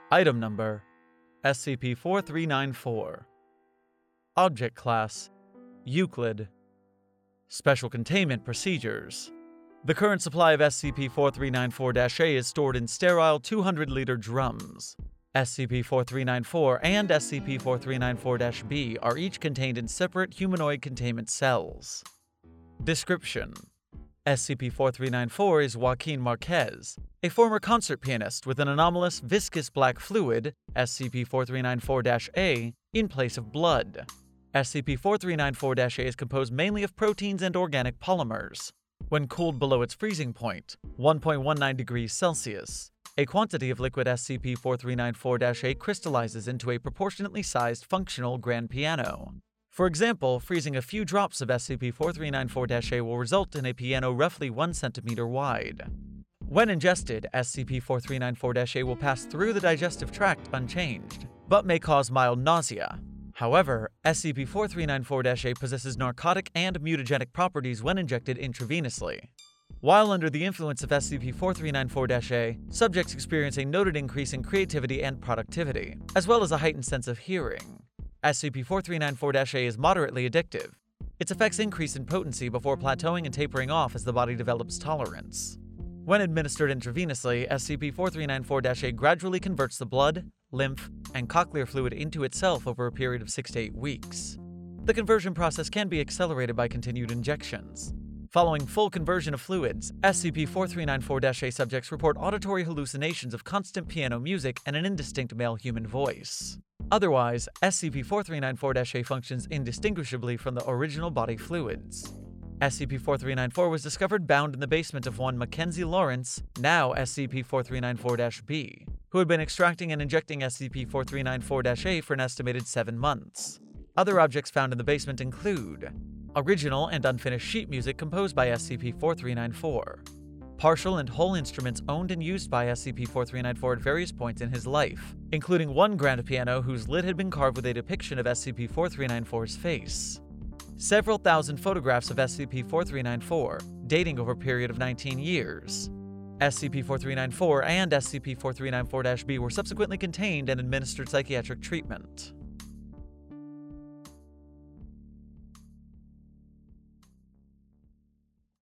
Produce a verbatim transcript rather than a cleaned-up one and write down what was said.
Item Number S C P forty-three ninety-four. Object Class Euclid. Special Containment Procedures. The current supply of S C P forty-three ninety-four A is stored in sterile two hundred liter drums. S C P forty-three ninety-four and S C P forty-three ninety-four B are each contained in separate humanoid containment cells. Description: S C P forty-three ninety-four is Joaquin Marquez, a former concert pianist with an anomalous viscous black fluid, S C P forty-three ninety-four A, in place of blood. S C P forty-three ninety-four A is composed mainly of proteins and organic polymers. When cooled below its freezing point, one point one nine degrees Celsius, a quantity of liquid S C P forty-three ninety-four A crystallizes into a proportionately sized functional grand piano. For example, freezing a few drops of S C P forty-three ninety-four A will result in a piano roughly one centimeter wide. When ingested, S C P forty-three ninety-four A will pass through the digestive tract unchanged, but may cause mild nausea. However, S C P forty-three ninety-four A possesses narcotic and mutagenic properties when injected intravenously. While under the influence of S C P forty-three ninety-four A, subjects experience a noted increase in creativity and productivity, as well as a heightened sense of hearing. S C P forty-three ninety-four A is moderately addictive. Its effects increase in potency before plateauing and tapering off as the body develops tolerance. When administered intravenously, S C P forty-three ninety-four A gradually converts the blood, lymph, and cochlear fluid into itself over a period of six to eight weeks. The conversion process can be accelerated by continued injections. Following full conversion of fluids, S C P forty-three ninety-four A subjects report auditory hallucinations of constant piano music and an indistinct male human voice. Otherwise, S C P forty-three ninety-four A functions indistinguishably from the original body fluids. S C P forty-three ninety-four was discovered bound in the basement of one Mackenzie Lawrence, now S C P forty-three ninety-four B, who had been extracting and injecting S C P forty-three ninety-four A for an estimated seven months. Other objects found in the basement include original and unfinished sheet music composed by S C P forty-three ninety-four, partial and whole instruments owned and used by S C P forty-three ninety-four at various points in his life, including one grand piano whose lid had been carved with a depiction of S C P forty-three ninety-four's face. Several thousand photographs of S C P forty-three ninety-four, dating over a period of nineteen years. S C P forty-three ninety-four and S C P forty-three ninety-four B were subsequently contained and administered psychiatric treatment.